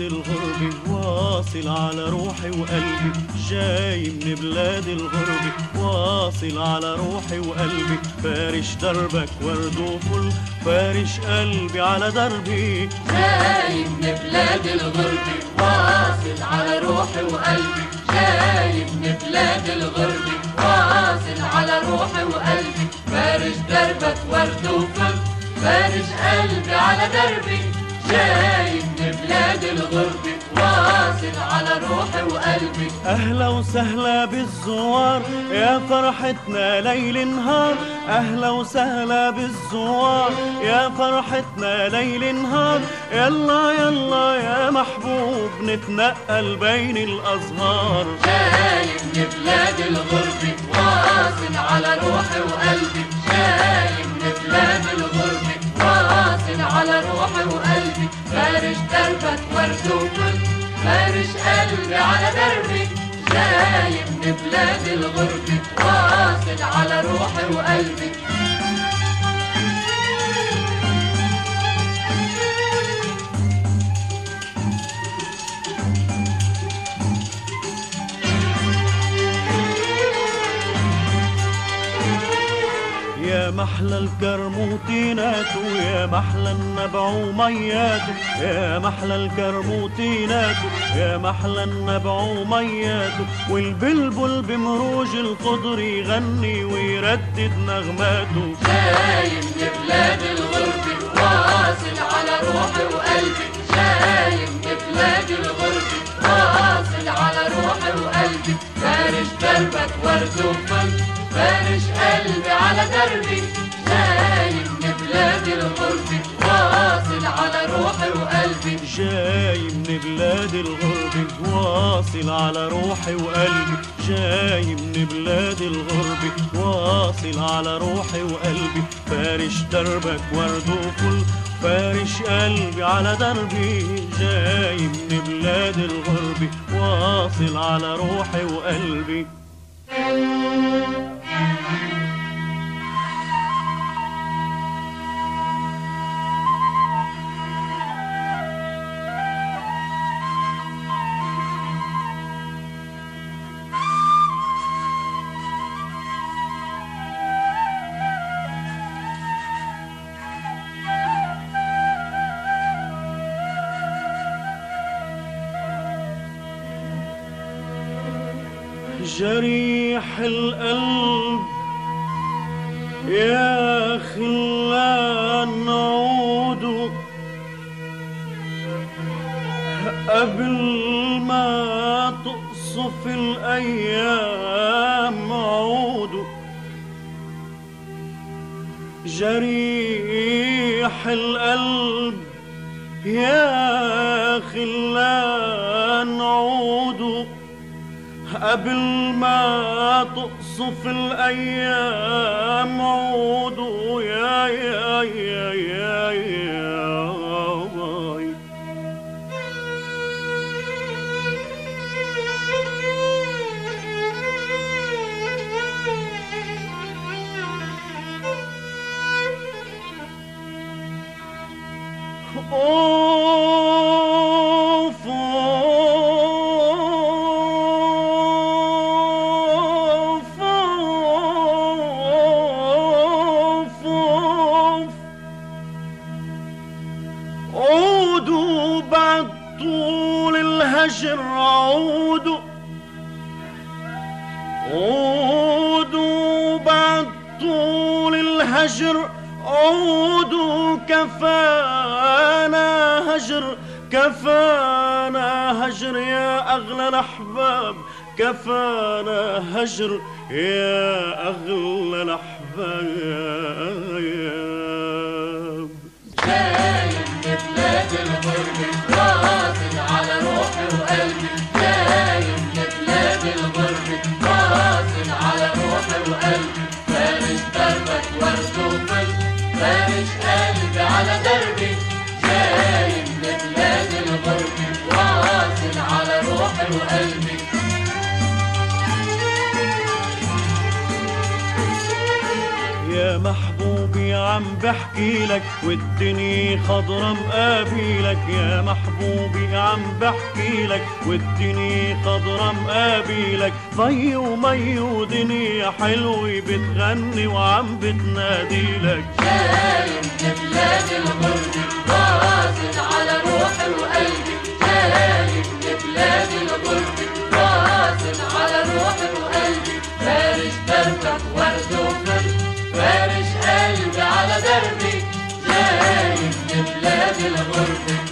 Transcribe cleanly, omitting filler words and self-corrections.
الغرب واصل على روحي وقلبي، جاي من بلاد الغرب واصل على روحي وقلبي، فارش دربك ورد وفل، فارش قلبي على دربي. جاي من بلاد الغرب واصل على روحي وقلبي، جاي من بلاد الغرب واصل على روحي وقلبي، فارش دربك ورد وفل، فارش قلبي على دربي. جاي من بلاد الغرب واصل على روحي وقلبي. أهلا وسهلا بالزوار يا فرحتنا ليل نهار، أهلا وسهلا بالزوار يا فرحتنا ليل نهار، يلا يلا يا محبوب نتنقل بين الأزهار. جاي من بلاد الغرب واصل على روحي وقلبي، جاي من بلاد الغرب واصل على روحي وقلبي، فارش دربك ورد وفل، فارش قلبي على دربي. جاي من بلاد الغرب واصل على روحي وقلبي. يا محلى الكرموتينات ويا محلى النبع ومياته، يا محلى الكرموتينات يا محلى النبع ومياته، والبلبل بمروج الخضر يغني ويردد نغماته. جاي من بلاد الغرب واصل على روحي وقلبي، جاي من بلاد الغرب واصل على روحي وقلبي، فارش دربك ورد وفل، فارش قلبي على دربي. جاي من بلاد الغرب واصل على روحي وقلبي. جاي من بلاد الغرب واصل على روحي وقلبي، جاي من بلاد الغرب واصل على روحي وقلبي، فارش دربك ورد وفل، فارش قلبي على دربي. جاي من بلاد الغرب واصل على روحي وقلبي. جريح القلب يا خلان نعود، قبل ما تقصف الأيام عود. جريح القلب يا خلان نعود، قبل ما تقصف الأيام عودوا. يا يا يا يا يا عودوا بعد طول الهجر، عودوا عودوا بعد طول الهجر، عودوا كفانا هجر، كفانا هجر يا أغلى الأحباب، كفانا هجر يا أغلى الأحباب. جاي من بلاد الغرب واصل على روحي وقلبي، جاي من بلاد الغرب واصل على روحي وقلبي، فارش دربك ورد وفل، فارش قلبي على دربي. جاي من بلاد الغرب واصل على روحي وقلبي. يا محبوبي عم بحكي لك والدنيا خضرة مقابلك يا محبوبي عم بحكي لك والدنيا خضرة مقابلك ضي ومي ودنيا حلوة بتغني وعم بتناديلك جاي من بلاد الغربة واصل على روحي وقلبي جاي من بلاد الغربة واصل على روحي وقلبي فارش دربك ورد وفل فارش قلبي على دربي جاي من بلاد الغربة